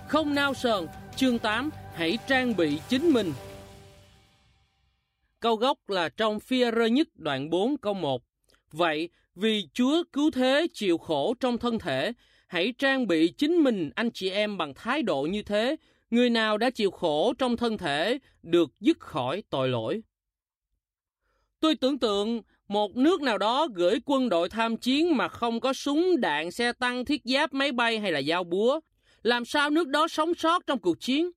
Không nao sờn, chương 8, hãy trang bị chính mình. Câu gốc là trong Phi-e-rơ nhất đoạn 4 câu 1. Vậy, vì Chúa cứu thế chịu khổ trong thân thể, hãy trang bị chính mình anh chị em bằng thái độ như thế. Người nào đã chịu khổ trong thân thể được dứt khỏi tội lỗi. Tôi tưởng tượng một nước nào đó gửi quân đội tham chiến mà không có súng, đạn, xe tăng, thiết giáp, máy bay hay là dao búa. Làm sao nước đó sống sót trong cuộc chiến?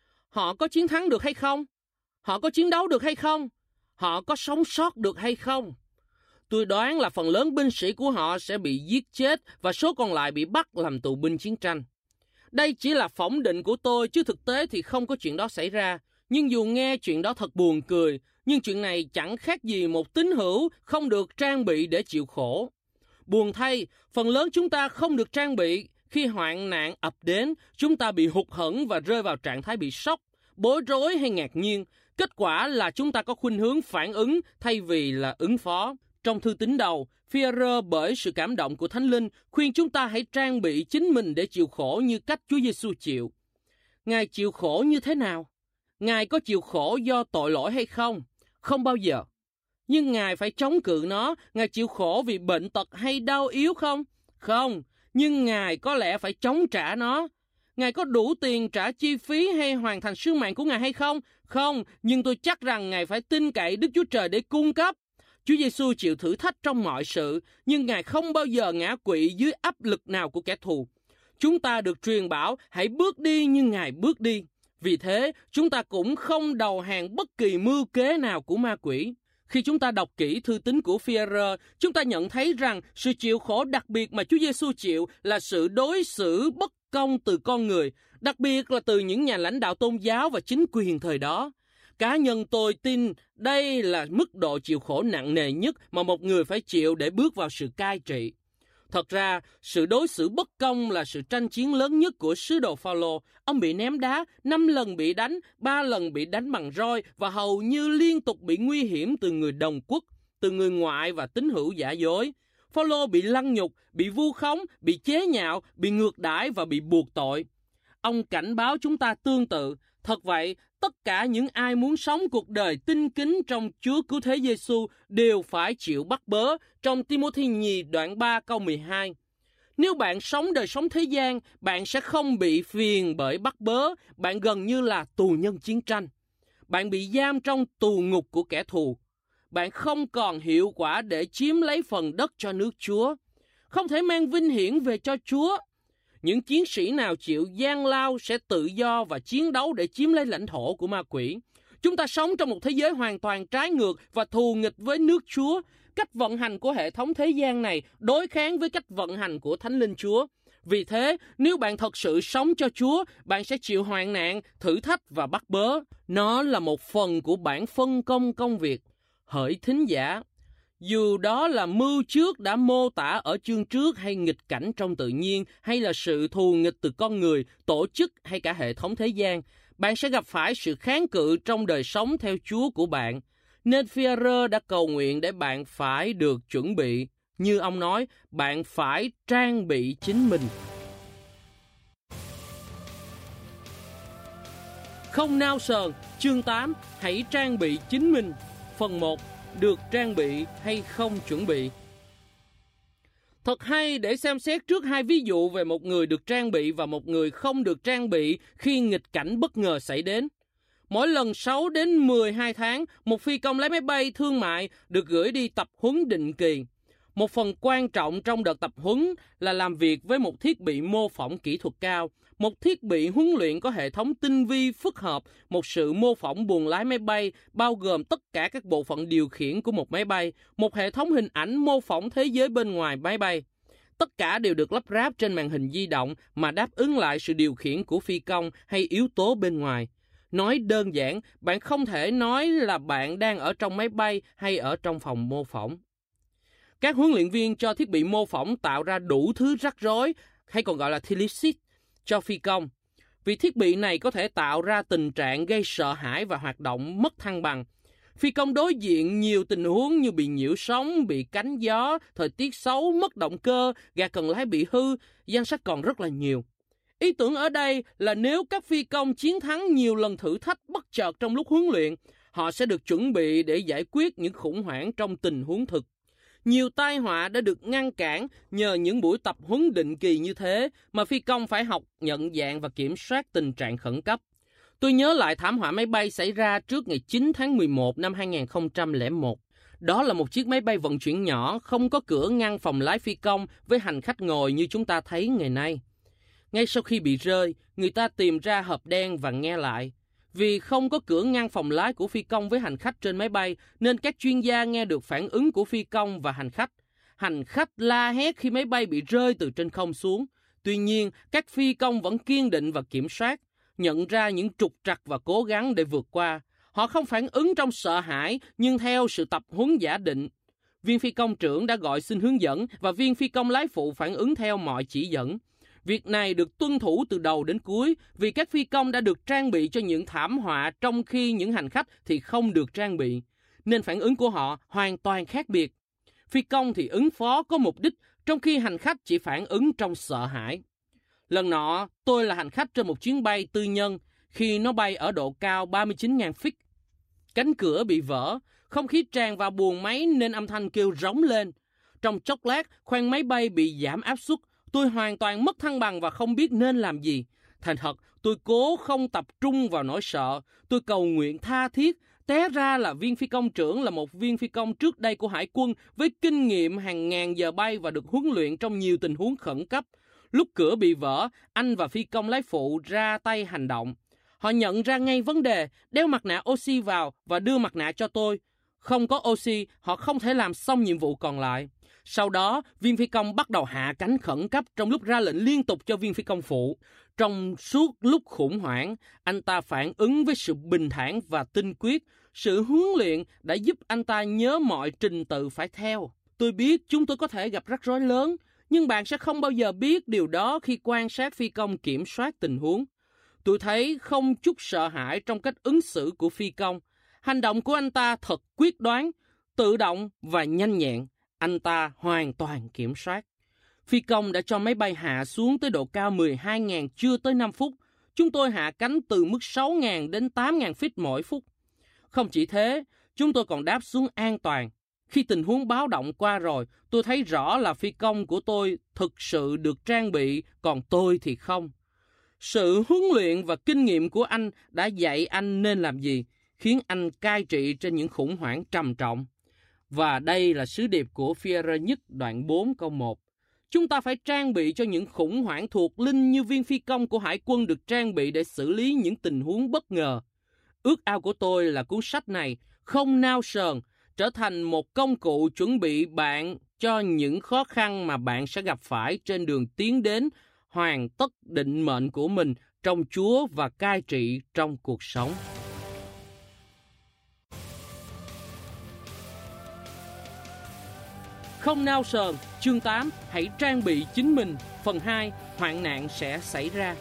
Họ có chiến thắng được hay không? Họ có chiến đấu được hay không? Họ có sống sót được hay không? Tôi đoán là phần lớn binh sĩ của họ sẽ bị giết chết và số còn lại bị bắt làm tù binh chiến tranh. Đây chỉ là phỏng định của tôi, chứ thực tế thì không có chuyện đó xảy ra. Nhưng dù nghe chuyện đó thật buồn cười, nhưng chuyện này chẳng khác gì một tín hữu không được trang bị để chịu khổ. Buồn thay, phần lớn chúng ta không được trang bị. Khi hoạn nạn ập đến, chúng ta bị hụt hẫng và rơi vào trạng thái bị sốc, bối rối hay ngạc nhiên. Kết quả là chúng ta có khuynh hướng phản ứng thay vì là ứng phó. Trong thư tín đầu, Phi-e-rơ bởi sự cảm động của Thánh Linh khuyên chúng ta hãy trang bị chính mình để chịu khổ như cách Chúa Giêsu chịu. Ngài chịu khổ như thế nào? Ngài có chịu khổ do tội lỗi hay không? Không bao giờ. Nhưng Ngài phải chống cự nó. Ngài chịu khổ vì bệnh tật hay đau yếu không? Không. Nhưng Ngài có lẽ phải chống trả nó. Ngài có đủ tiền trả chi phí hay hoàn thành sứ mạng của Ngài hay không? Không. Nhưng tôi chắc rằng Ngài phải tin cậy Đức Chúa Trời để cung cấp. Chúa Giêsu chịu thử thách trong mọi sự, nhưng Ngài không bao giờ ngã quỵ dưới áp lực nào của kẻ thù. Chúng ta được truyền bảo hãy bước đi như Ngài bước đi. Vì thế, chúng ta cũng không đầu hàng bất kỳ mưu kế nào của ma quỷ. Khi chúng ta đọc kỹ thư tín của Phi-e-rơ, chúng ta nhận thấy rằng sự chịu khổ đặc biệt mà Chúa Giêsu chịu là sự đối xử bất công từ con người, đặc biệt là từ những nhà lãnh đạo tôn giáo và chính quyền thời đó. Cá nhân tôi tin đây là mức độ chịu khổ nặng nề nhất mà một người phải chịu để bước vào sự cai trị. Thật ra, sự đối xử bất công là sự tranh chiến lớn nhất của sứ đồ Phao-lô. Ông bị ném đá, 5 lần bị đánh, 3 lần bị đánh bằng roi và hầu như liên tục bị nguy hiểm từ người đồng quốc, từ người ngoại và tín hữu giả dối. Phao-lô bị lăng nhục, bị vu khống, bị chế nhạo, bị ngược đãi và bị buộc tội. Ông cảnh báo chúng ta tương tự. Thật vậy, tất cả những ai muốn sống cuộc đời tinh kính trong Chúa Cứu Thế Giêsu đều phải chịu bắt bớ, trong Ti-mô-thi nhì đoạn 3 câu 12. Nếu bạn sống đời sống thế gian, bạn sẽ không bị phiền bởi bắt bớ, bạn gần như là tù nhân chiến tranh. Bạn bị giam trong tù ngục của kẻ thù. Bạn không còn hiệu quả để chiếm lấy phần đất cho nước Chúa, không thể mang vinh hiển về cho Chúa. Những chiến sĩ nào chịu gian lao sẽ tự do và chiến đấu để chiếm lấy lãnh thổ của ma quỷ. Chúng ta sống trong một thế giới hoàn toàn trái ngược và thù nghịch với nước Chúa. Cách vận hành của hệ thống thế gian này đối kháng với cách vận hành của Thánh Linh Chúa. Vì thế, nếu bạn thật sự sống cho Chúa, bạn sẽ chịu hoạn nạn, thử thách và bắt bớ. Nó là một phần của bản phân công công việc. Hỡi thính giả, dù đó là mưu trước đã mô tả ở chương trước hay nghịch cảnh trong tự nhiên hay là sự thù nghịch từ con người, tổ chức hay cả hệ thống thế gian, bạn sẽ gặp phải sự kháng cự trong đời sống theo Chúa của bạn. Nên Phi-e-rơ đã cầu nguyện để bạn phải được chuẩn bị. Như ông nói, bạn phải trang bị chính mình. Không nao sờn, chương 8, hãy trang bị chính mình. Phần 1. Được trang bị hay không chuẩn bị. Thật hay để xem xét trước hai ví dụ về một người được trang bị và một người không được trang bị khi nghịch cảnh bất ngờ xảy đến. Mỗi lần 6 đến 12 tháng, một phi công lái máy bay thương mại được gửi đi tập huấn định kỳ. Một phần quan trọng trong đợt tập huấn là làm việc với một thiết bị mô phỏng kỹ thuật cao, một thiết bị huấn luyện có hệ thống tinh vi phức hợp, một sự mô phỏng buồng lái máy bay bao gồm tất cả các bộ phận điều khiển của một máy bay, một hệ thống hình ảnh mô phỏng thế giới bên ngoài máy bay. Tất cả đều được lắp ráp trên màn hình di động mà đáp ứng lại sự điều khiển của phi công hay yếu tố bên ngoài. Nói đơn giản, bạn không thể nói là bạn đang ở trong máy bay hay ở trong phòng mô phỏng. Các huấn luyện viên cho thiết bị mô phỏng tạo ra đủ thứ rắc rối, hay còn gọi là thilisit, cho phi công. Vì thiết bị này có thể tạo ra tình trạng gây sợ hãi và hoạt động mất thăng bằng. Phi công đối diện nhiều tình huống như bị nhiễu sóng, bị cánh gió, thời tiết xấu, mất động cơ, gà cần lái bị hư, danh sách còn rất là nhiều. Ý tưởng ở đây là nếu các phi công chiến thắng nhiều lần thử thách bất chợt trong lúc huấn luyện, họ sẽ được chuẩn bị để giải quyết những khủng hoảng trong tình huống thực. Nhiều tai họa đã được ngăn cản nhờ những buổi tập huấn định kỳ như thế mà phi công phải học nhận dạng và kiểm soát tình trạng khẩn cấp. Tôi nhớ lại thảm họa máy bay xảy ra trước ngày 9 tháng 11 năm 2001. Đó là một chiếc máy bay vận chuyển nhỏ không có cửa ngăn phòng lái phi công với hành khách ngồi như chúng ta thấy ngày nay. Ngay sau khi bị rơi, người ta tìm ra hộp đen và nghe lại. Vì không có cửa ngăn phòng lái của phi công với hành khách trên máy bay, nên các chuyên gia nghe được phản ứng của phi công và hành khách. Hành khách la hét khi máy bay bị rơi từ trên không xuống. Tuy nhiên, các phi công vẫn kiên định và kiểm soát, nhận ra những trục trặc và cố gắng để vượt qua. Họ không phản ứng trong sợ hãi, nhưng theo sự tập huấn giả định. Viên phi công trưởng đã gọi xin hướng dẫn và viên phi công lái phụ phản ứng theo mọi chỉ dẫn. Việc này được tuân thủ từ đầu đến cuối vì các phi công đã được trang bị cho những thảm họa trong khi những hành khách thì không được trang bị, nên phản ứng của họ hoàn toàn khác biệt. Phi công thì ứng phó có mục đích, trong khi hành khách chỉ phản ứng trong sợ hãi. Lần nọ, tôi là hành khách trên một chuyến bay tư nhân khi nó bay ở độ cao 39.000 feet. Cánh cửa bị vỡ, không khí tràn vào buồng máy nên âm thanh kêu rống lên. Trong chốc lát, khoang máy bay bị giảm áp suất. Tôi hoàn toàn mất thăng bằng và không biết nên làm gì. Thành thật, tôi cố không tập trung vào nỗi sợ. Tôi cầu nguyện tha thiết. Té ra là viên phi công trưởng là một viên phi công trước đây của Hải quân với kinh nghiệm hàng ngàn giờ bay và được huấn luyện trong nhiều tình huống khẩn cấp. Lúc cửa bị vỡ, anh và phi công lái phụ ra tay hành động. Họ nhận ra ngay vấn đề, đeo mặt nạ oxy vào và đưa mặt nạ cho tôi. Không có oxy, họ không thể làm xong nhiệm vụ còn lại. Sau đó, viên phi công bắt đầu hạ cánh khẩn cấp trong lúc ra lệnh liên tục cho viên phi công phụ. Trong suốt lúc khủng hoảng, anh ta phản ứng với sự bình thản và tinh quyết. Sự huấn luyện đã giúp anh ta nhớ mọi trình tự phải theo. Tôi biết chúng tôi có thể gặp rắc rối lớn, nhưng bạn sẽ không bao giờ biết điều đó khi quan sát phi công kiểm soát tình huống. Tôi thấy không chút sợ hãi trong cách ứng xử của phi công. Hành động của anh ta thật quyết đoán, tự động và nhanh nhẹn. Anh ta hoàn toàn kiểm soát. Phi công đã cho máy bay hạ xuống tới độ cao 12.000 chưa tới 5 phút. Chúng tôi hạ cánh từ mức 6.000 đến 8.000 feet mỗi phút. Không chỉ thế, chúng tôi còn đáp xuống an toàn. Khi tình huống báo động qua rồi, tôi thấy rõ là phi công của tôi thực sự được trang bị, còn tôi thì không. Sự huấn luyện và kinh nghiệm của anh đã dạy anh nên làm gì, khiến anh cai trị trên những khủng hoảng trầm trọng. Và đây là sứ điệp của Führer nhất đoạn 4 câu 1. Chúng ta phải trang bị cho những khủng hoảng thuộc linh như viên phi công của Hải quân được trang bị để xử lý những tình huống bất ngờ. Ước ao của tôi là cuốn sách này không nao sờn, trở thành một công cụ chuẩn bị bạn cho những khó khăn mà bạn sẽ gặp phải trên đường tiến đến hoàn tất định mệnh của mình trong Chúa và cai trị trong cuộc sống. Không nao sờn, chương 8, hãy trang bị chính mình, phần 2, hoạn nạn sẽ xảy ra.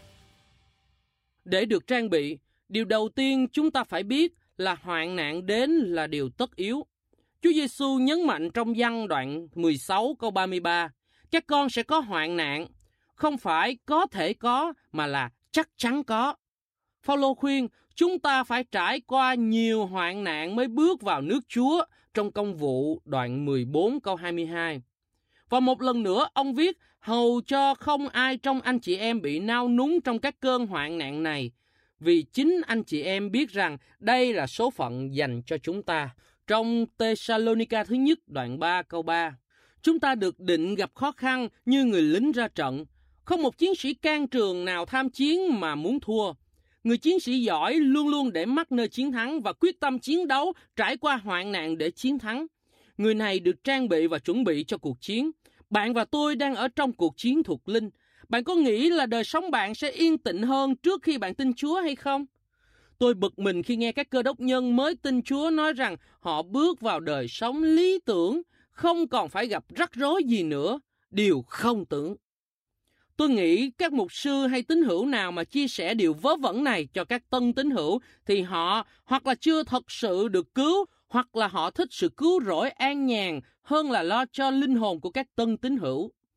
Để được trang bị, điều đầu tiên chúng ta phải biết là hoạn nạn đến là điều tất yếu. Chúa Giêsu nhấn mạnh trong Giăng đoạn 16 câu 33, các con sẽ có hoạn nạn, không phải có thể có mà là chắc chắn có. Phao-lô khuyên chúng ta phải trải qua nhiều hoạn nạn mới bước vào nước Chúa trong Công vụ đoạn 14 câu 22. Và một lần nữa ông viết hầu cho không ai trong anh chị em bị nao núng trong các cơn hoạn nạn này, vì chính anh chị em biết rằng đây là số phận dành cho chúng ta. Trong Tê-sa-lô-ni-ca thứ nhất đoạn 3 câu 3, chúng ta được định gặp khó khăn như người lính ra trận. Không một chiến sĩ can trường nào tham chiến mà muốn thua. Người chiến sĩ giỏi luôn luôn để mắt nơi chiến thắng và quyết tâm chiến đấu trải qua hoạn nạn để chiến thắng. Người này được trang bị và chuẩn bị cho cuộc chiến. Bạn và tôi đang ở trong cuộc chiến thuộc linh. Bạn có nghĩ là đời sống bạn sẽ yên tĩnh hơn trước khi bạn tin Chúa hay không? Tôi bực mình khi nghe các cơ đốc nhân mới tin Chúa nói rằng họ bước vào đời sống lý tưởng, không còn phải gặp rắc rối gì nữa. Điều không tưởng. Tôi nghĩ các mục sư hay tín hữu nào mà chia sẻ điều vớ vẩn này cho các tân tín hữu thì họ hoặc là chưa thật sự được cứu, hoặc là họ thích sự cứu rỗi an nhàn hơn là lo cho linh hồn của các tân tín hữu.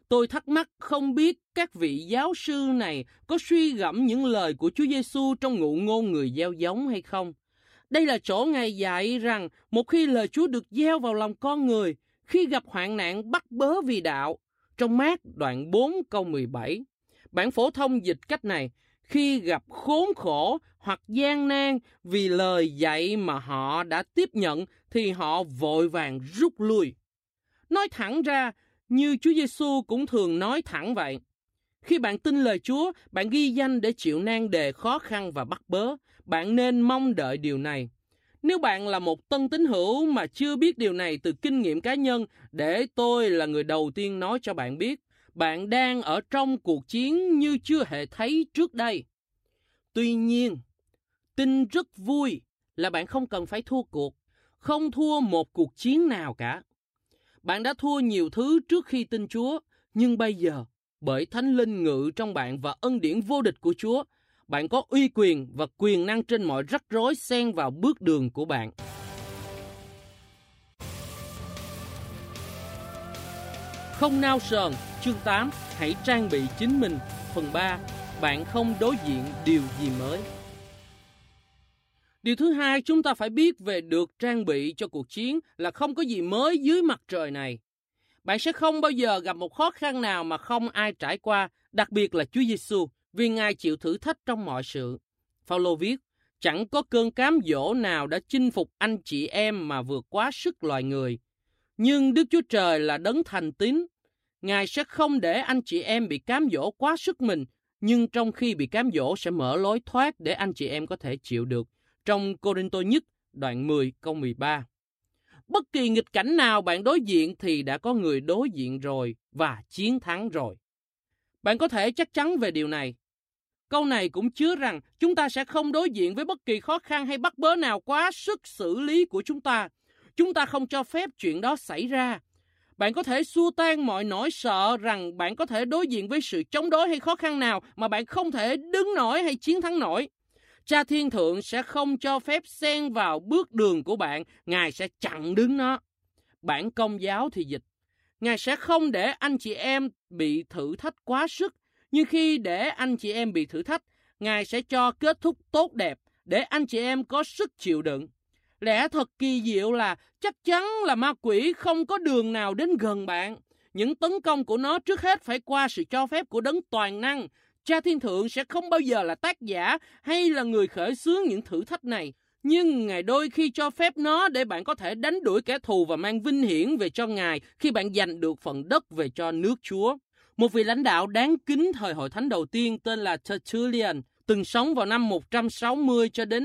Tôi thắc mắc không biết các vị giáo sư này có suy gẫm những lời của Chúa Giêsu trong ngụ ngôn người gieo giống hay không. Đây là chỗ Ngài dạy rằng một khi lời Chúa được gieo vào lòng con người, khi gặp hoạn nạn bắt bớ vì đạo, trong Mác đoạn 4 câu 17. Bản phổ thông dịch cách này: khi gặp khốn khổ hoặc gian nan vì lời dạy mà họ đã tiếp nhận thì họ vội vàng rút lui. Nói thẳng ra, như Chúa Giêsu cũng thường nói thẳng vậy. Khi bạn tin lời Chúa, bạn ghi danh để chịu nan đề khó khăn và bắt bớ. Bạn nên mong đợi điều này. Nếu bạn là một tân tín hữu mà chưa biết điều này từ kinh nghiệm cá nhân, để tôi là người đầu tiên nói cho bạn biết, bạn đang ở trong cuộc chiến như chưa hề thấy trước đây. Tuy nhiên, tin rất vui là bạn không cần phải thua cuộc, không thua một cuộc chiến nào cả. Bạn đã thua nhiều thứ trước khi tin Chúa, nhưng bây giờ, bởi Thánh Linh ngự trong bạn và ân điển vô địch của Chúa, bạn có uy quyền và quyền năng trên mọi rắc rối xen vào bước đường của bạn. Không nao sờn, chương 8, hãy trang bị chính mình, phần 3, bạn không đối diện điều gì mới. Điều thứ hai chúng ta phải biết về được trang bị cho cuộc chiến là không có gì mới dưới mặt trời này. Bạn sẽ không bao giờ gặp một khó khăn nào mà không ai trải qua, đặc biệt là Chúa Giêsu, vì Ngài chịu thử thách trong mọi sự. Phao-lô viết, chẳng có cơn cám dỗ nào đã chinh phục anh chị em mà vượt quá sức loài người. Nhưng Đức Chúa Trời là đấng thành tín. Ngài sẽ không để anh chị em bị cám dỗ quá sức mình, nhưng trong khi bị cám dỗ sẽ mở lối thoát để anh chị em có thể chịu được. Trong Cô-rinh-tô nhất, đoạn 10, câu 13. Bất kỳ nghịch cảnh nào bạn đối diện thì đã có người đối diện rồi và chiến thắng rồi. Bạn có thể chắc chắn về điều này. Câu này cũng chứa rằng chúng ta sẽ không đối diện với bất kỳ khó khăn hay bắt bớ nào quá sức xử lý của chúng ta. Chúng ta không cho phép chuyện đó xảy ra. Bạn có thể xua tan mọi nỗi sợ rằng bạn có thể đối diện với sự chống đối hay khó khăn nào mà bạn không thể đứng nổi hay chiến thắng nổi. Cha Thiên Thượng sẽ không cho phép xen vào bước đường của bạn, Ngài sẽ chặn đứng nó. Bản Công giáo thì dịch, Ngài sẽ không để anh chị em bị thử thách quá sức, nhưng khi để anh chị em bị thử thách, Ngài sẽ cho kết thúc tốt đẹp, để anh chị em có sức chịu đựng. Lẽ thật kỳ diệu là chắc chắn là ma quỷ không có đường nào đến gần bạn. Những tấn công của nó trước hết phải qua sự cho phép của đấng toàn năng. Cha Thiên Thượng sẽ không bao giờ là tác giả hay là người khởi xướng những thử thách này. Nhưng Ngài đôi khi cho phép nó để bạn có thể đánh đuổi kẻ thù và mang vinh hiển về cho Ngài khi bạn giành được phần đất về cho nước Chúa. Một vị lãnh đạo đáng kính thời Hội Thánh đầu tiên tên là Tertullian, từng sống vào năm 160 cho đến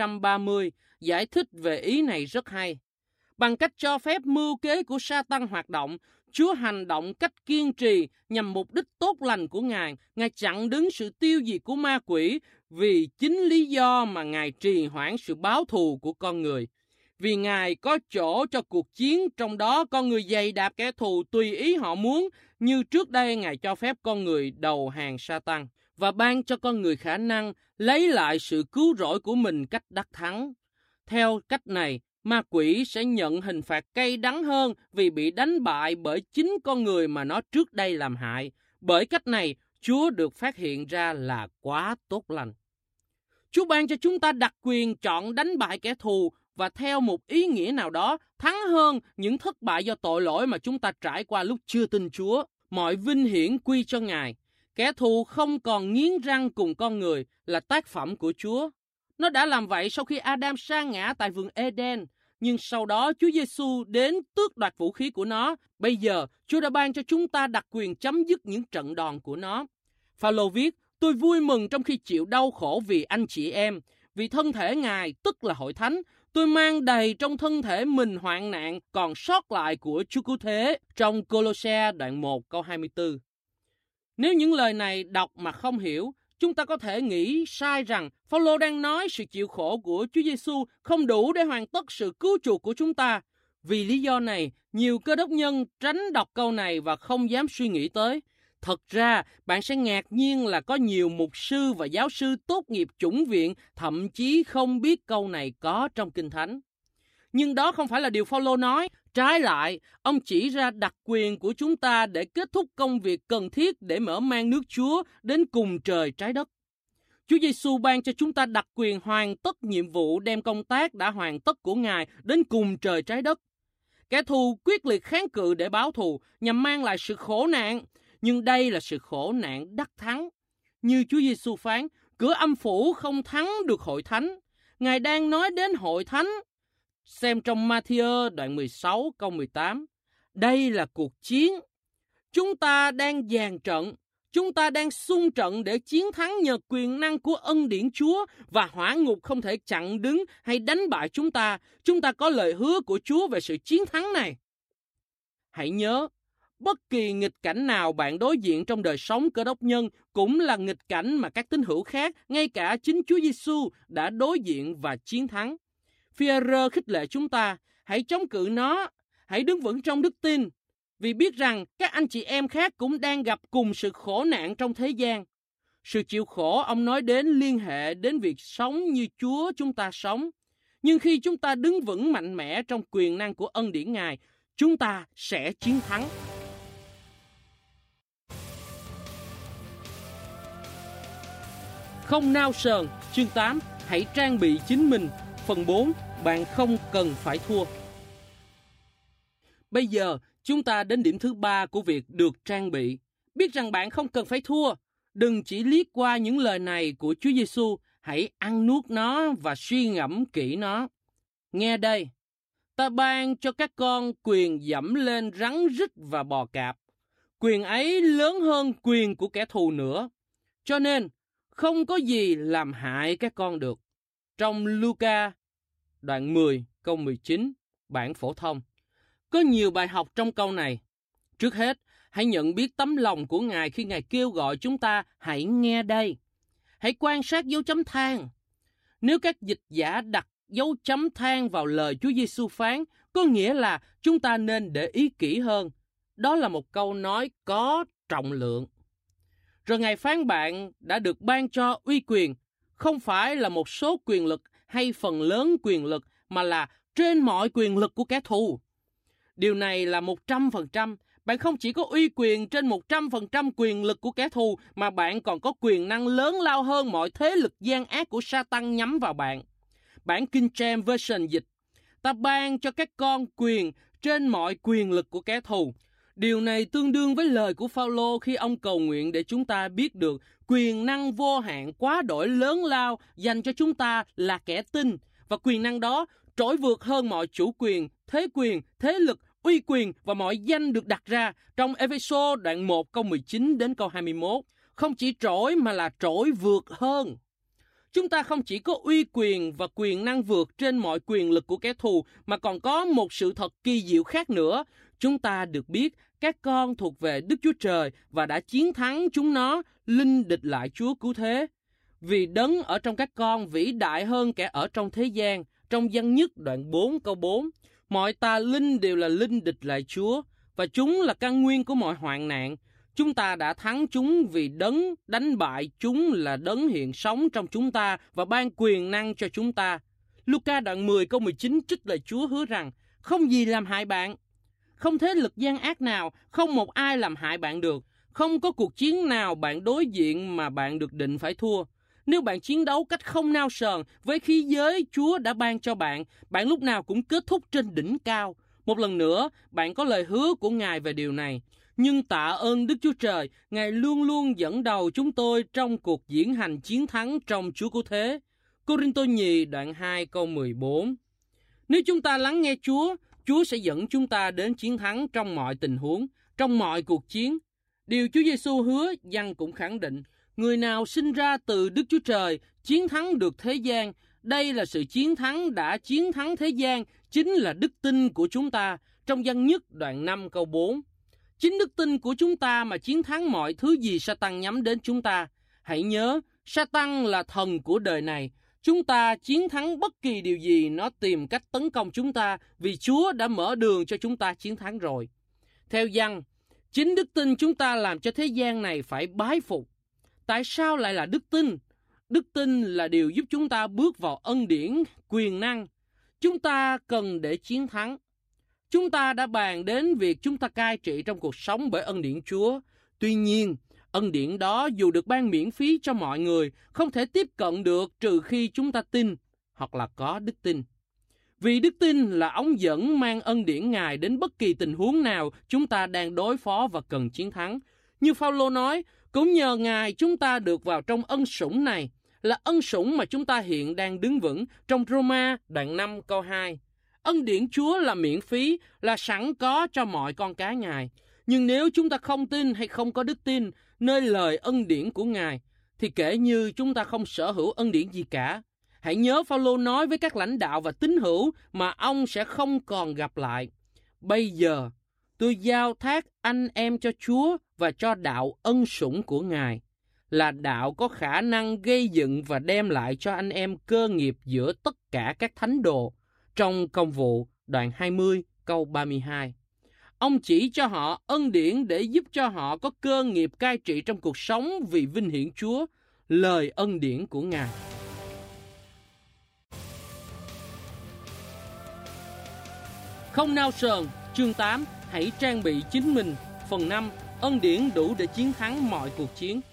230, giải thích về ý này rất hay. Bằng cách cho phép mưu kế của Sa-tăng hoạt động, Chúa hành động cách kiên trì nhằm mục đích tốt lành của Ngài. Ngài chặn đứng sự tiêu diệt của ma quỷ vì chính lý do mà Ngài trì hoãn sự báo thù của con người. Vì Ngài có chỗ cho cuộc chiến, trong đó con người giày đạp kẻ thù tùy ý họ muốn, như trước đây Ngài cho phép con người đầu hàng Sa-tăng và ban cho con người khả năng lấy lại sự cứu rỗi của mình cách đắc thắng. Theo cách này, ma quỷ sẽ nhận hình phạt cay đắng hơn vì bị đánh bại bởi chính con người mà nó trước đây làm hại. Bởi cách này, Chúa được phát hiện ra là quá tốt lành. Chúa ban cho chúng ta đặc quyền chọn đánh bại kẻ thù và theo một ý nghĩa nào đó thắng hơn những thất bại do tội lỗi mà chúng ta trải qua lúc chưa tin Chúa. Mọi vinh hiển quy cho Ngài. Kẻ thù không còn nghiến răng cùng con người là tác phẩm của Chúa. Nó đã làm vậy sau khi Adam sa ngã tại vườn Eden, nhưng sau đó Chúa Giêsu đến tước đoạt vũ khí của nó. Bây giờ, Chúa đã ban cho chúng ta đặc quyền chấm dứt những trận đòn của nó. Phao-lô viết, tôi vui mừng trong khi chịu đau khổ vì anh chị em, vì thân thể Ngài, tức là hội thánh, tôi mang đầy trong thân thể mình hoạn nạn còn sót lại của Chúa Cứu Thế, trong Cô-lô-se đoạn 1 câu 24. Nếu những lời này đọc mà không hiểu, chúng ta có thể nghĩ sai rằng Phao-lô đang nói sự chịu khổ của Chúa Giêsu không đủ để hoàn tất sự cứu chuộc của chúng ta. Vì lý do này, nhiều Cơ đốc nhân tránh đọc câu này và không dám suy nghĩ tới. Thật ra, bạn sẽ ngạc nhiên là có nhiều mục sư và giáo sư tốt nghiệp chủng viện thậm chí không biết câu này có trong Kinh Thánh. Nhưng đó không phải là điều Phao-lô nói. Trái lại, ông chỉ ra đặc quyền của chúng ta để kết thúc công việc cần thiết để mở mang nước Chúa đến cùng trời trái đất. Chúa Giêsu ban cho chúng ta đặc quyền hoàn tất nhiệm vụ đem công tác đã hoàn tất của Ngài đến cùng trời trái đất. Kẻ thù quyết liệt kháng cự để báo thù nhằm mang lại sự khổ nạn, nhưng đây là sự khổ nạn đắc thắng. Như Chúa Giêsu phán, cửa âm phủ không thắng được hội thánh. Ngài đang nói đến hội thánh. Xem trong Ma-thi-ơ đoạn 16 câu 18. Đây là cuộc chiến. Chúng ta đang dàn trận. Chúng ta đang xung trận để chiến thắng nhờ quyền năng của ân điển Chúa, và hỏa ngục không thể chặn đứng hay đánh bại chúng ta. Chúng ta có lời hứa của Chúa về sự chiến thắng này. Hãy nhớ, bất kỳ nghịch cảnh nào bạn đối diện trong đời sống Cơ Đốc nhân cũng là nghịch cảnh mà các tín hữu khác, ngay cả chính Chúa Giêsu đã đối diện và chiến thắng. Phi-e-rơ khích lệ chúng ta, hãy chống cự nó, hãy đứng vững trong đức tin, vì biết rằng các anh chị em khác cũng đang gặp cùng sự khổ nạn trong thế gian. Sự chịu khổ ông nói đến liên hệ đến việc sống như Chúa chúng ta sống. Nhưng khi chúng ta đứng vững mạnh mẽ trong quyền năng của ân điển Ngài, chúng ta sẽ chiến thắng. Không nao sờn, chương 8, hãy trang bị chính mình. Phần 4, bạn không cần phải thua. Bây giờ, chúng ta đến điểm thứ 3 của việc được trang bị. Biết rằng bạn không cần phải thua. Đừng chỉ liếc qua những lời này của Chúa Giêsu, hãy ăn nuốt nó và suy ngẫm kỹ nó. Nghe đây, ta ban cho các con quyền dẫm lên rắn rít và bò cạp. Quyền ấy lớn hơn quyền của kẻ thù nữa. Cho nên, không có gì làm hại các con được. Trong Luca đoạn 10 câu 19, bản phổ thông. Có nhiều bài học trong câu này. Trước hết, hãy nhận biết tấm lòng của Ngài khi Ngài kêu gọi chúng ta hãy nghe đây. Hãy quan sát dấu chấm than. Nếu các dịch giả đặt dấu chấm than vào lời Chúa Giêsu phán, có nghĩa là chúng ta nên để ý kỹ hơn. Đó là một câu nói có trọng lượng. Rồi Ngài phán bạn đã được ban cho uy quyền, không phải là một số quyền lực hay phần lớn quyền lực, mà là trên mọi quyền lực của kẻ thù. Điều này là 100%. Bạn không chỉ có uy quyền trên 100% quyền lực của kẻ thù, mà bạn còn có quyền năng lớn lao hơn mọi thế lực gian ác của Sa-tăng nhắm vào bạn. Bản King James Version dịch, ta ban cho các con quyền trên mọi quyền lực của kẻ thù. Điều này tương đương với lời của Phao-lô khi ông cầu nguyện để chúng ta biết được quyền năng vô hạn quá đổi lớn lao dành cho chúng ta là kẻ tin, và quyền năng đó trỗi vượt hơn mọi chủ quyền, thế lực, uy quyền và mọi danh được đặt ra trong Ê-phê-sô đoạn 1 câu 19 đến câu 21. Không chỉ trỗi mà là trỗi vượt hơn. Chúng ta không chỉ có uy quyền và quyền năng vượt trên mọi quyền lực của kẻ thù, mà còn có một sự thật kỳ diệu khác nữa. Chúng ta được biết các con thuộc về Đức Chúa Trời và đã chiến thắng chúng nó, linh địch lại Chúa cứu thế. Vì đấng ở trong các con vĩ đại hơn kẻ ở trong thế gian. Trong Văn Nhất đoạn 4 câu 4, mọi tà linh đều là linh địch lại Chúa, và chúng là căn nguyên của mọi hoạn nạn. Chúng ta đã thắng chúng vì đấng đánh bại chúng là đấng hiện sống trong chúng ta và ban quyền năng cho chúng ta. Luca đoạn 10 câu 19 trích lời Chúa hứa rằng, không gì làm hại bạn. Không thế lực gian ác nào, không một ai làm hại bạn được. Không có cuộc chiến nào bạn đối diện mà bạn được định phải thua. Nếu bạn chiến đấu cách không nao sờn với khí giới Chúa đã ban cho bạn, bạn lúc nào cũng kết thúc trên đỉnh cao. Một lần nữa, bạn có lời hứa của Ngài về điều này. Nhưng tạ ơn Đức Chúa Trời, Ngài luôn luôn dẫn đầu chúng tôi trong cuộc diễn hành chiến thắng trong Chúa cứu thế. Cô-rinh-tô nhì đoạn 2 câu 14. Nếu chúng ta lắng nghe Chúa, Chúa sẽ dẫn chúng ta đến chiến thắng trong mọi tình huống, trong mọi cuộc chiến. Điều Chúa Giêsu hứa, Giăng cũng khẳng định, người nào sinh ra từ Đức Chúa Trời chiến thắng được thế gian. Đây là sự chiến thắng đã chiến thắng thế gian, chính là đức tin của chúng ta. Trong Văn Nhất đoạn 5 câu 4. Chính đức tin của chúng ta mà chiến thắng mọi thứ gì Sa-tăng nhắm đến chúng ta. Hãy nhớ, Sa-tăng là thần của đời này. Chúng ta chiến thắng bất kỳ điều gì nó tìm cách tấn công chúng ta, vì Chúa đã mở đường cho chúng ta chiến thắng rồi. Theo Giăng, chính đức tin chúng ta làm cho thế gian này phải bái phục. Tại sao lại là đức tin? Đức tin là điều giúp chúng ta bước vào ân điển, quyền năng. Chúng ta cần để chiến thắng. Chúng ta đã bàn đến việc chúng ta cai trị trong cuộc sống bởi ân điển Chúa. Tuy nhiên, ân điển đó dù được ban miễn phí cho mọi người, không thể tiếp cận được trừ khi chúng ta tin hoặc là có đức tin. Vì đức tin là ống dẫn mang ân điển Ngài đến bất kỳ tình huống nào chúng ta đang đối phó và cần chiến thắng. Như Phao-lô nói, cũng nhờ Ngài chúng ta được vào trong ân sủng này, là ân sủng mà chúng ta hiện đang đứng vững trong Roma đoạn 5 câu 2. Ân điển Chúa là miễn phí, là sẵn có cho mọi con cái Ngài. Nhưng nếu chúng ta không tin hay không có đức tin nơi lời ân điển của Ngài, thì kể như chúng ta không sở hữu ân điển gì cả. Hãy nhớ Phao-lô nói với các lãnh đạo và tín hữu mà ông sẽ không còn gặp lại. Bây giờ, tôi giao thác anh em cho Chúa và cho đạo ân sủng của Ngài, là đạo có khả năng gây dựng và đem lại cho anh em cơ nghiệp giữa tất cả các thánh đồ. Trong Công vụ, đoạn 20, câu 32. Ông chỉ cho họ ân điển để giúp cho họ có cơ nghiệp cai trị trong cuộc sống vì vinh hiển Chúa, lời ân điển của Ngài. Không nao sờn, chương 8, hãy trang bị chính mình. Phần 5, ân điển đủ để chiến thắng mọi cuộc chiến.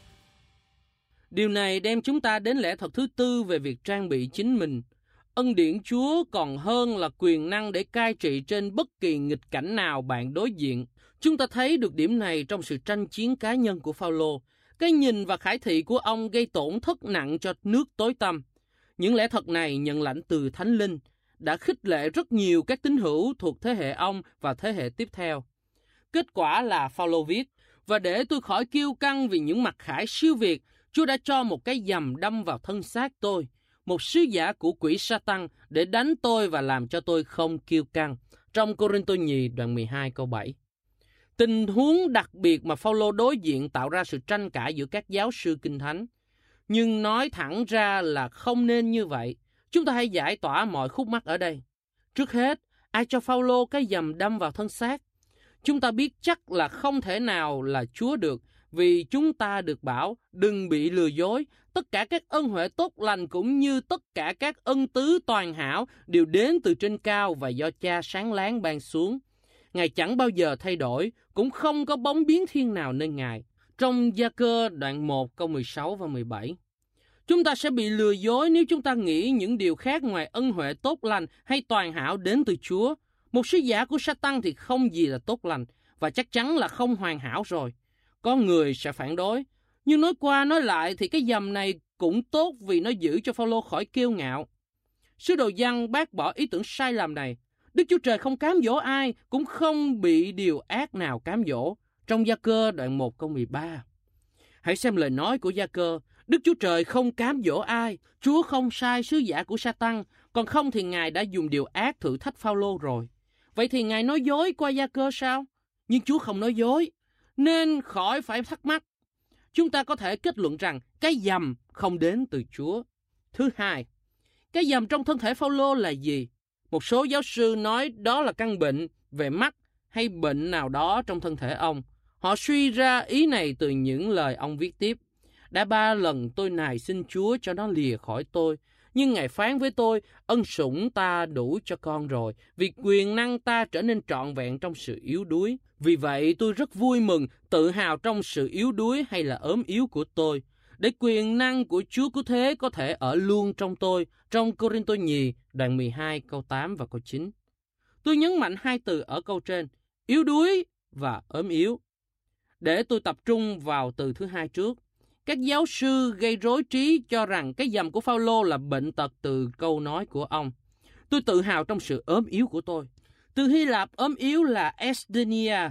Điều này đem chúng ta đến lẽ thật thứ tư về việc trang bị chính mình. Ân điển Chúa còn hơn là quyền năng để cai trị trên bất kỳ nghịch cảnh nào bạn đối diện. Chúng ta thấy được điểm này trong sự tranh chiến cá nhân của Phao-lô. Cái nhìn và khải thị của ông gây tổn thất nặng cho nước tối tăm. Những lẽ thật này nhận lãnh từ Thánh Linh, đã khích lệ rất nhiều các tín hữu thuộc thế hệ ông và thế hệ tiếp theo. Kết quả là Phao-lô viết, và để tôi khỏi kiêu căng vì những mặc khải siêu việt, Chúa đã cho một cái dầm đâm vào thân xác tôi, một sứ giả của quỷ Sa-tăng để đánh tôi và làm cho tôi không kiêu căng. Trong Cô-rinh-tô nhì đoạn 12 câu 7. Tình huống đặc biệt mà Phao-lô đối diện tạo ra sự tranh cãi giữa các giáo sư Kinh Thánh. Nhưng nói thẳng ra là không nên như vậy. Chúng ta hãy giải tỏa mọi khúc mắc ở đây. Trước hết, ai cho Phao-lô cái dầm đâm vào thân xác? Chúng ta biết chắc là không thể nào là Chúa được, vì chúng ta được bảo đừng bị lừa dối. Tất cả các ân huệ tốt lành cũng như tất cả các ân tứ toàn hảo đều đến từ trên cao và do Cha sáng láng ban xuống. Ngài chẳng bao giờ thay đổi, cũng không có bóng biến thiên nào nơi Ngài. Trong Gia-cơ đoạn 1 câu 16 và 17. Chúng ta sẽ bị lừa dối nếu chúng ta nghĩ những điều khác ngoài ân huệ tốt lành hay toàn hảo đến từ Chúa. Một sứ giả của Sa-tăng thì không gì là tốt lành, và chắc chắn là không hoàn hảo rồi. Có người sẽ phản đối, nhưng nói qua nói lại thì cái dầm này cũng tốt vì nó giữ cho Phao-lô khỏi kiêu ngạo. Sứ đồ Giăng bác bỏ ý tưởng sai lầm này. Đức Chúa Trời không cám dỗ ai, cũng không bị điều ác nào cám dỗ. Trong Gia-cơ đoạn 1 câu 13. Hãy xem lời nói của Gia-cơ. Đức Chúa Trời không cám dỗ ai. Chúa không sai sứ giả của Sa-tăng, còn không thì Ngài đã dùng điều ác thử thách Phao-lô rồi. Vậy thì Ngài nói dối qua Gia-cơ sao? Nhưng Chúa không nói dối, nên khỏi phải thắc mắc. Chúng ta có thể kết luận rằng cái dầm không đến từ Chúa. Thứ hai, cái dầm trong thân thể Phao-lô là gì? Một số giáo sư nói đó là căn bệnh về mắt hay bệnh nào đó trong thân thể ông. Họ suy ra ý này từ những lời ông viết tiếp. Đã 3 lần tôi nài xin Chúa cho nó lìa khỏi tôi, nhưng Ngài phán với tôi, ân sủng ta đủ cho con rồi, vì quyền năng ta trở nên trọn vẹn trong sự yếu đuối. Vì vậy tôi rất vui mừng, tự hào trong sự yếu đuối hay là ốm yếu của tôi, để quyền năng của Chúa Cứu Thế có thể ở luôn trong tôi. Trong Cô-rinh-tô nhì, đoạn 12, câu 8 và câu 9. Tôi nhấn mạnh 2 từ ở câu trên, yếu đuối và ốm yếu, để tôi tập trung vào từ thứ hai trước. Các giáo sư gây rối trí cho rằng cái dầm của Phao-lô là bệnh tật từ câu nói của ông. Tôi tự hào trong sự ốm yếu của tôi. Từ Hy Lạp, ốm yếu là asthenia.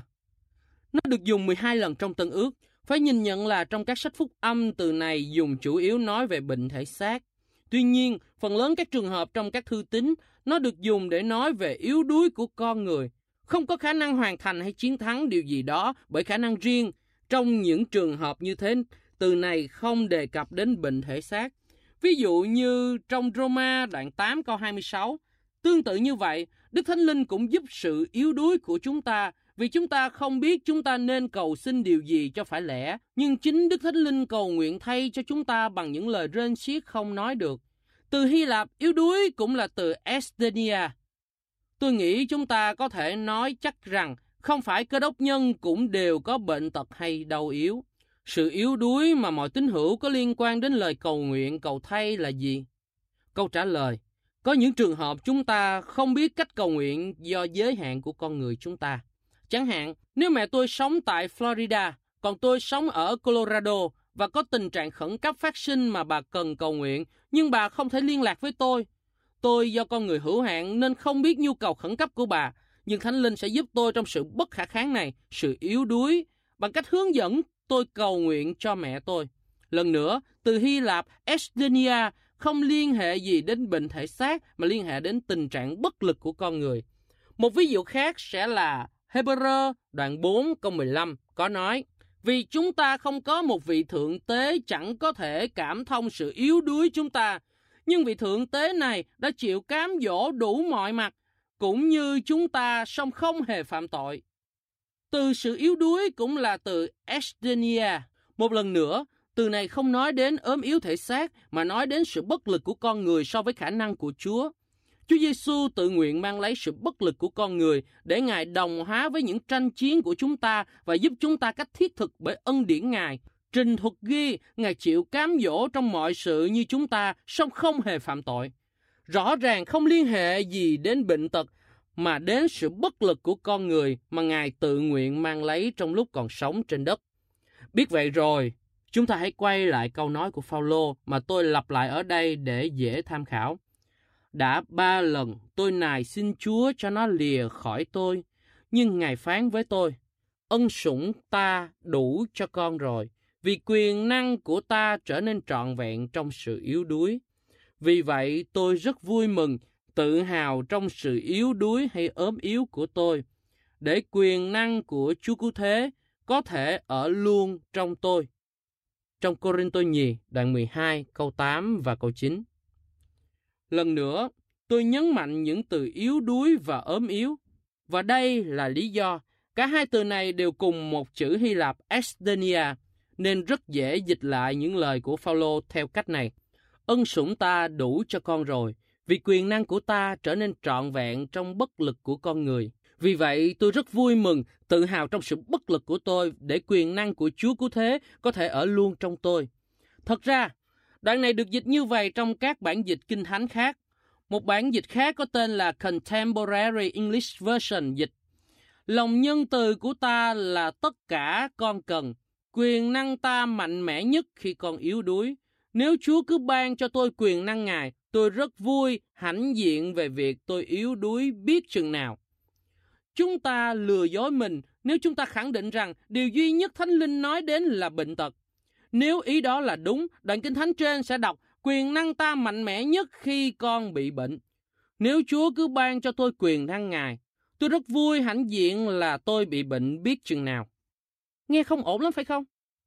Nó được dùng 12 lần trong Tân Ước. Phải nhìn nhận là trong các sách phúc âm, từ này dùng chủ yếu nói về bệnh thể xác. Tuy nhiên, phần lớn các trường hợp trong các thư tín, nó được dùng để nói về yếu đuối của con người. Không có khả năng hoàn thành hay chiến thắng điều gì đó bởi khả năng riêng. Trong những trường hợp như thế, từ này không đề cập đến bệnh thể xác. Ví dụ như trong Roma đoạn 8 câu 26. Tương tự như vậy, Đức Thánh Linh cũng giúp sự yếu đuối của chúng ta, vì chúng ta không biết chúng ta nên cầu xin điều gì cho phải lẽ, nhưng chính Đức Thánh Linh cầu nguyện thay cho chúng ta bằng những lời rên xiết không nói được. Từ Hy Lạp, yếu đuối cũng là từ asthenia. Tôi nghĩ chúng ta có thể nói chắc rằng không phải Cơ Đốc nhân cũng đều có bệnh tật hay đau yếu. Sự yếu đuối mà mọi tín hữu có liên quan đến lời cầu nguyện, cầu thay là gì? Câu trả lời: có những trường hợp chúng ta không biết cách cầu nguyện do giới hạn của con người chúng ta. Chẳng hạn, nếu mẹ tôi sống tại Florida, còn tôi sống ở Colorado và có tình trạng khẩn cấp phát sinh mà bà cần cầu nguyện, nhưng bà không thể liên lạc với tôi. Tôi do con người hữu hạn nên không biết nhu cầu khẩn cấp của bà, nhưng Thánh Linh sẽ giúp tôi trong sự bất khả kháng này, sự yếu đuối, bằng cách hướng dẫn tôi cầu nguyện cho mẹ tôi. Lần nữa, từ Hy Lạp, asthenia không liên hệ gì đến bệnh thể xác mà liên hệ đến tình trạng bất lực của con người. Một ví dụ khác sẽ là Hebrew đoạn 4 câu 15 có nói: vì chúng ta không có một vị thượng tế chẳng có thể cảm thông sự yếu đuối chúng ta, nhưng vị thượng tế này đã chịu cám dỗ đủ mọi mặt, cũng như chúng ta, song không hề phạm tội. Từ sự yếu đuối cũng là từ asthenia. Một lần nữa, từ này không nói đến ốm yếu thể xác, mà nói đến sự bất lực của con người so với khả năng của Chúa. Chúa Giêsu tự nguyện mang lấy sự bất lực của con người để Ngài đồng hóa với những tranh chiến của chúng ta và giúp chúng ta cách thiết thực bởi ân điển Ngài. Trình thuật ghi Ngài chịu cám dỗ trong mọi sự như chúng ta, song không hề phạm tội. Rõ ràng không liên hệ gì đến bệnh tật, mà đến sự bất lực của con người mà Ngài tự nguyện mang lấy trong lúc còn sống trên đất. Biết vậy rồi, chúng ta hãy quay lại câu nói của Phao-lô mà tôi lặp lại ở đây để dễ tham khảo. Đã 3 lần tôi nài xin Chúa cho nó lìa khỏi tôi, nhưng Ngài phán với tôi: ân sủng ta đủ cho con rồi, vì quyền năng của ta trở nên trọn vẹn trong sự yếu đuối. Vì vậy tôi rất vui mừng, tự hào trong sự yếu đuối hay ốm yếu của tôi, để quyền năng của Chúa Cứu Thế có thể ở luôn trong tôi. Trong Cô-rinh-tô nhì đoạn 12 câu 8 và câu 9. Lần nữa, tôi nhấn mạnh những từ yếu đuối và ốm yếu. Và đây là lý do. Cả hai từ này đều cùng một chữ Hy Lạp asthenia, nên rất dễ dịch lại những lời của Phao-lô theo cách này: ân sủng ta đủ cho con rồi, vì quyền năng của ta trở nên trọn vẹn trong bất lực của con người. Vì vậy, tôi rất vui mừng, tự hào trong sự bất lực của tôi, để quyền năng của Chúa Cứu Thế có thể ở luôn trong tôi. Thật ra, đoạn này được dịch như vậy trong các bản dịch Kinh Thánh khác. Một bản dịch khác có tên là Contemporary English Version dịch: lòng nhân từ của ta là tất cả con cần, quyền năng ta mạnh mẽ nhất khi con yếu đuối. Nếu Chúa cứ ban cho tôi quyền năng Ngài, tôi rất vui, hãnh diện về việc tôi yếu đuối biết chừng nào. Chúng ta lừa dối mình nếu chúng ta khẳng định rằng điều duy nhất Thánh Linh nói đến là bệnh tật. Nếu ý đó là đúng, đoạn Kinh Thánh trên sẽ đọc: quyền năng ta mạnh mẽ nhất khi con bị bệnh. Nếu Chúa cứ ban cho tôi quyền năng Ngài, tôi rất vui hãnh diện là tôi bị bệnh biết chừng nào. Nghe không ổn lắm phải không?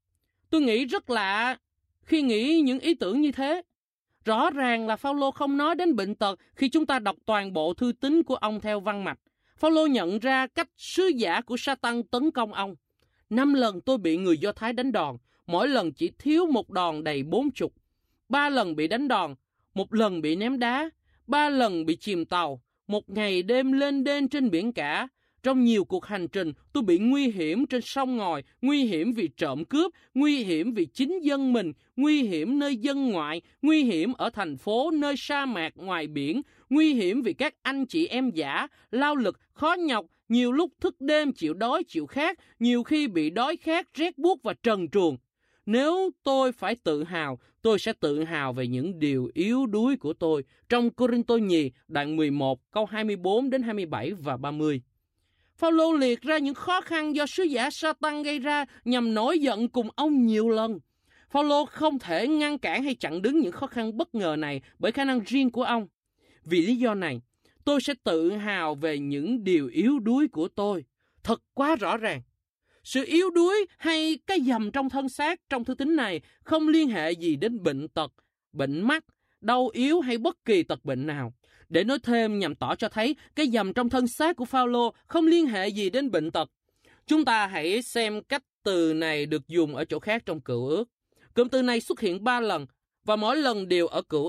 Tôi nghĩ rất lạ khi nghĩ những ý tưởng như thế. Rõ ràng là Phao-lô không nói đến bệnh tật khi chúng ta đọc toàn bộ thư tín của ông theo văn mạch. Phao-lô nhận ra cách sứ giả của Sa-tăng tấn công ông. 5 lần tôi bị người Do Thái đánh đòn, mỗi lần chỉ thiếu một đòn đầy 40. 3 lần bị đánh đòn, 1 lần bị ném đá, 3 lần bị chìm tàu, 1 ngày đêm lên đên trên biển cả. Trong nhiều cuộc hành trình, tôi bị nguy hiểm trên sông ngòi, nguy hiểm vì trộm cướp, nguy hiểm vì chính dân mình, nguy hiểm nơi dân ngoại, nguy hiểm ở thành phố, nơi sa mạc ngoài biển, nguy hiểm vì các anh chị em giả, lao lực, khó nhọc, nhiều lúc thức đêm chịu đói chịu khát, nhiều khi bị đói khát, rét buốt và trần truồng. Nếu tôi phải tự hào, tôi sẽ tự hào về những điều yếu đuối của tôi. Trong Cô-rinh-tô nhì đoạn 11 câu 24 đến 27 và 30. Phao-lô liệt ra những khó khăn do sứ giả Sa-tăng gây ra nhằm nổi giận cùng ông nhiều lần. Phao-lô không thể ngăn cản hay chặn đứng những khó khăn bất ngờ này bởi khả năng riêng của ông. Vì lý do này, tôi sẽ tự hào về những điều yếu đuối của tôi. Thật quá rõ ràng. Sự yếu đuối hay cái dầm trong thân xác trong thư tín này không liên hệ gì đến bệnh tật, bệnh mắt, đau yếu hay bất kỳ tật bệnh nào. Để nói thêm nhằm tỏ cho thấy cái dầm trong thân xác của Phao-lô không liên hệ gì đến bệnh tật, chúng ta hãy xem cách từ này được dùng ở chỗ khác trong Cựu Ước. Cụm từ này xuất hiện 3 lần và mỗi lần đều ở Cựu Ước.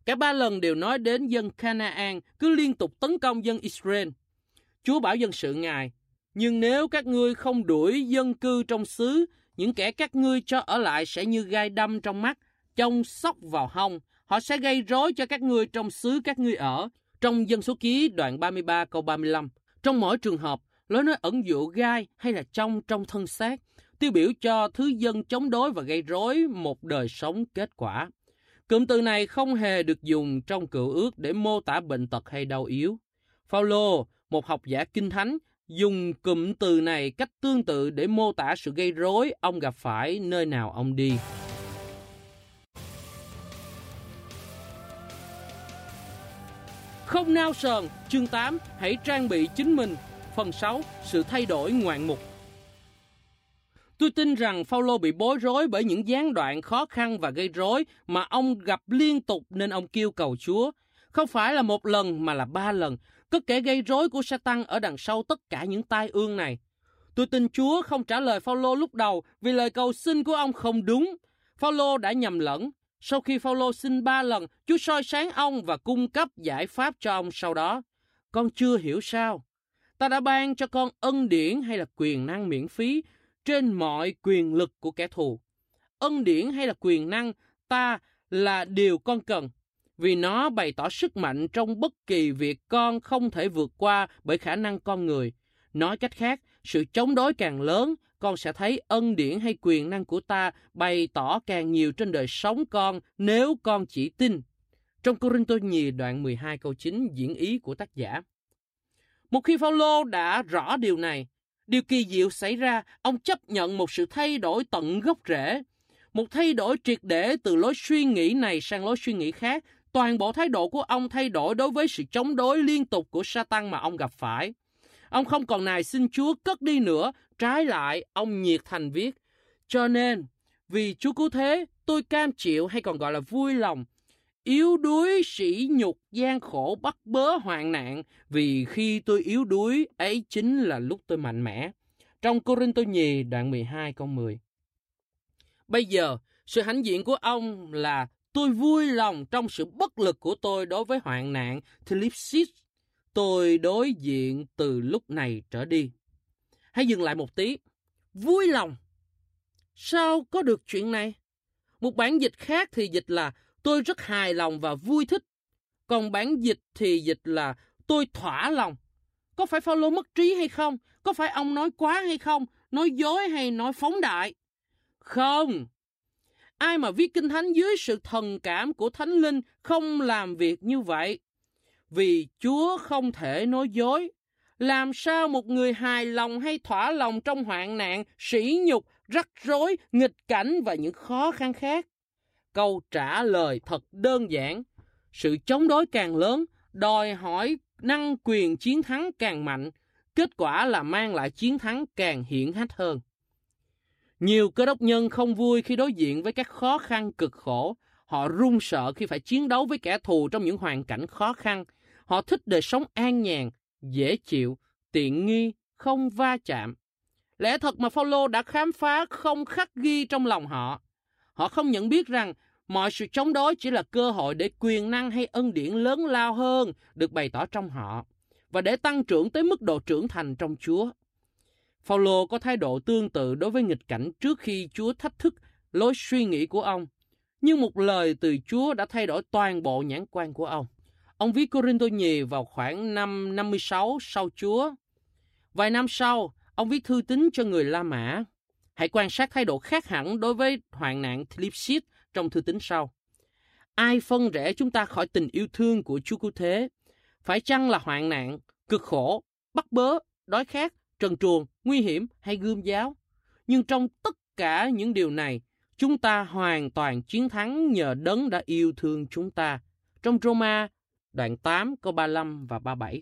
Cả 3 lần đều nói đến dân Canaan cứ liên tục tấn công dân Israel. Chúa bảo dân sự Ngài, nhưng nếu các ngươi không đuổi dân cư trong xứ, những kẻ các ngươi cho ở lại sẽ như gai đâm trong mắt, chông sóc vào hông. Họ sẽ gây rối cho các ngươi trong xứ các ngươi ở. Trong Dân Số Ký đoạn 33 câu 35. Trong mỗi trường hợp, lối nói ẩn dụ gai hay là trong thân xác, tiêu biểu cho thứ dân chống đối và gây rối một đời sống kết quả. Cụm từ này không hề được dùng trong Cựu Ước để mô tả bệnh tật hay đau yếu. Phao-lô, một học giả kinh thánh, dùng cụm từ này cách tương tự để mô tả sự gây rối ông gặp phải nơi nào ông đi. Không nao sờn, chương 8, hãy trang bị chính mình. Phần 6, sự thay đổi ngoạn mục. Tôi tin rằng Phao-lô bị bối rối bởi những gián đoạn khó khăn và gây rối mà ông gặp liên tục nên ông kêu cầu Chúa. Không phải là một lần mà là 3 lần. Có kẻ gây rối của Sa-tăng ở đằng sau tất cả những tai ương này. Tôi tin Chúa không trả lời Phao-lô lúc đầu vì lời cầu xin của ông không đúng. Phao-lô đã nhầm lẫn. Sau khi Phao-lô xin 3 lần, Chúa soi sáng ông và cung cấp giải pháp cho ông sau đó. Con chưa hiểu sao? Ta đã ban cho con ân điển hay là quyền năng miễn phí trên mọi quyền lực của kẻ thù. Ân điển hay là quyền năng ta là điều con cần, vì nó bày tỏ sức mạnh trong bất kỳ việc con không thể vượt qua bởi khả năng con người. Nói cách khác, sự chống đối càng lớn, con sẽ thấy ân điển hay quyền năng của ta bày tỏ càng nhiều trên đời sống con nếu con chỉ tin. Trong Cô-rinh-tô nhì đoạn 12 câu 9 diễn ý của tác giả. Một khi Phao-lô đã rõ điều này, điều kỳ diệu xảy ra, ông chấp nhận một sự thay đổi tận gốc rễ. Một thay đổi triệt để từ lối suy nghĩ này sang lối suy nghĩ khác. Toàn bộ thái độ của ông thay đổi đối với sự chống đối liên tục của Sa-tăng mà ông gặp phải. Ông không còn nài xin Chúa cất đi nữa, trái lại, ông nhiệt thành viết. Cho nên, vì Chúa cứu thế, tôi cam chịu hay còn gọi là vui lòng, yếu đuối, sỉ nhục, gian khổ, bắt bớ, hoạn nạn, vì khi tôi yếu đuối, ấy chính là lúc tôi mạnh mẽ. Trong Cô-rinh-tô nhì đoạn 12 câu 10. Bây giờ, sự hãnh diện của ông là tôi vui lòng trong sự bất lực của tôi đối với hoạn nạn, Thlipsis. Tôi đối diện từ lúc này trở đi. Hãy dừng lại một tí. Vui lòng. Sao có được chuyện này? Một bản dịch khác thì dịch là tôi rất hài lòng và vui thích. Còn bản dịch thì dịch là tôi thỏa lòng. Có phải Phao-lô mất trí hay không? Có phải ông nói quá hay không? Nói dối hay nói phóng đại? Không. Ai mà viết Kinh Thánh dưới sự thần cảm của Thánh Linh không làm việc như vậy. Vì Chúa không thể nói dối. Làm sao một người hài lòng hay thỏa lòng trong hoạn nạn, sỉ nhục, rắc rối, nghịch cảnh và những khó khăn khác? Câu trả lời thật đơn giản. Sự chống đối càng lớn, đòi hỏi năng quyền chiến thắng càng mạnh. Kết quả là mang lại chiến thắng càng hiển hách hơn. Nhiều cơ đốc nhân không vui khi đối diện với các khó khăn cực khổ. Họ run sợ khi phải chiến đấu với kẻ thù trong những hoàn cảnh khó khăn. Họ thích đời sống an nhàn, dễ chịu, tiện nghi, không va chạm. Lẽ thật mà Phao-lô đã khám phá không khắc ghi trong lòng họ. Họ không nhận biết rằng mọi sự chống đối chỉ là cơ hội để quyền năng hay ân điển lớn lao hơn được bày tỏ trong họ và để tăng trưởng tới mức độ trưởng thành trong Chúa. Phao-lô có thái độ tương tự đối với nghịch cảnh trước khi Chúa thách thức lối suy nghĩ của ông. Nhưng một lời từ Chúa đã thay đổi toàn bộ nhãn quan của ông. Ông viết Cô-rinh-tô nhì vào khoảng năm 56 sau Chúa. Vài năm sau, ông viết thư tín cho người La Mã. Hãy quan sát thái độ khác hẳn đối với hoạn nạn Thlipsis trong thư tín sau. Ai phân rẽ chúng ta khỏi tình yêu thương của Chúa Cứu Thế? Phải chăng là hoạn nạn, cực khổ, bắt bớ, đói khát, trần truồng, nguy hiểm hay gươm giáo? Nhưng trong tất cả những điều này, chúng ta hoàn toàn chiến thắng nhờ Đấng đã yêu thương chúng ta. Trong Roma đoạn 8 câu 35 và 37.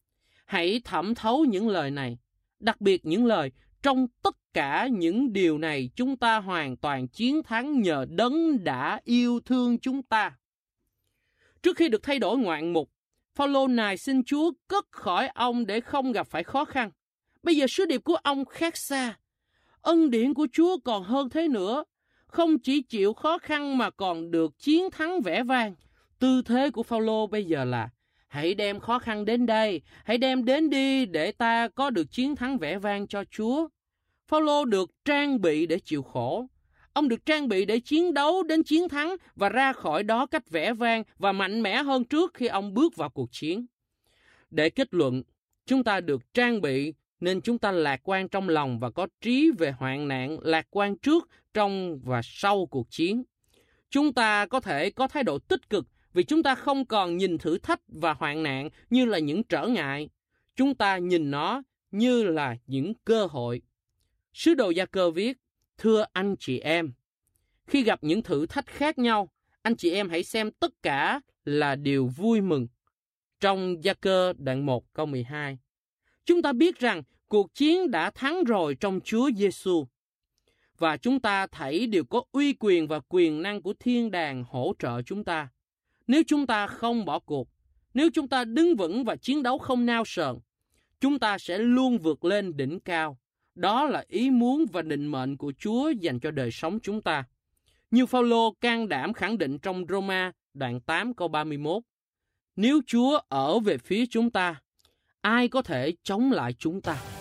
Hãy thẩm thấu những lời này, đặc biệt những lời trong tất cả những điều này chúng ta hoàn toàn chiến thắng nhờ Đấng đã yêu thương chúng ta. Trước khi được thay đổi ngoạn mục, Phao-lô nài xin Chúa cất khỏi ông để không gặp phải khó khăn. Bây giờ sứ điệp của ông khác xa. Ân điển của Chúa còn hơn thế nữa. Không chỉ chịu khó khăn mà còn được chiến thắng vẻ vang. Tư thế của Phao-lô bây giờ là: hãy đem khó khăn đến đây, hãy đem đến đi để ta có được chiến thắng vẻ vang cho Chúa. Phao-lô được trang bị để chịu khổ. Ông được trang bị để chiến đấu đến chiến thắng và ra khỏi đó cách vẻ vang và mạnh mẽ hơn trước khi ông bước vào cuộc chiến. Để kết luận, chúng ta được trang bị nên chúng ta lạc quan trong lòng và có trí về hoạn nạn, lạc quan trước, trong và sau cuộc chiến. Chúng ta có thể có thái độ tích cực vì chúng ta không còn nhìn thử thách và hoạn nạn như là những trở ngại. Chúng ta nhìn nó như là những cơ hội. Sứ đồ Gia-cơ viết: thưa anh chị em, khi gặp những thử thách khác nhau, anh chị em hãy xem tất cả là điều vui mừng. Trong Gia-cơ đoạn 1 câu 12, chúng ta biết rằng cuộc chiến đã thắng rồi trong Chúa Giêsu, và chúng ta thảy đều có uy quyền và quyền năng của thiên đàng hỗ trợ chúng ta. Nếu chúng ta không bỏ cuộc, nếu chúng ta đứng vững và chiến đấu không nao sờn, chúng ta sẽ luôn vượt lên đỉnh cao. Đó là ý muốn và định mệnh của Chúa dành cho đời sống chúng ta. Như Phao-lô can đảm khẳng định trong Roma đoạn 8 câu 31, nếu Chúa ở về phía chúng ta, ai có thể chống lại chúng ta?